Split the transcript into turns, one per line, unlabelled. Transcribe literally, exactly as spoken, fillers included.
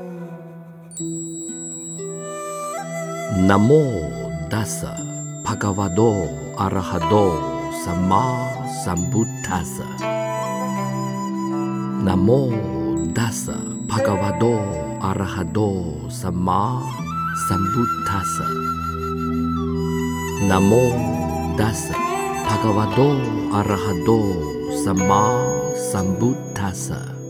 Namo Dasa Bhagavato Arahato Sama Sambuddhassa. Namo Dasa Bhagavato Arahato Sama Sambuddhassa. Namo Dasa Bhagavato Arahato Sama Sambuddhassa.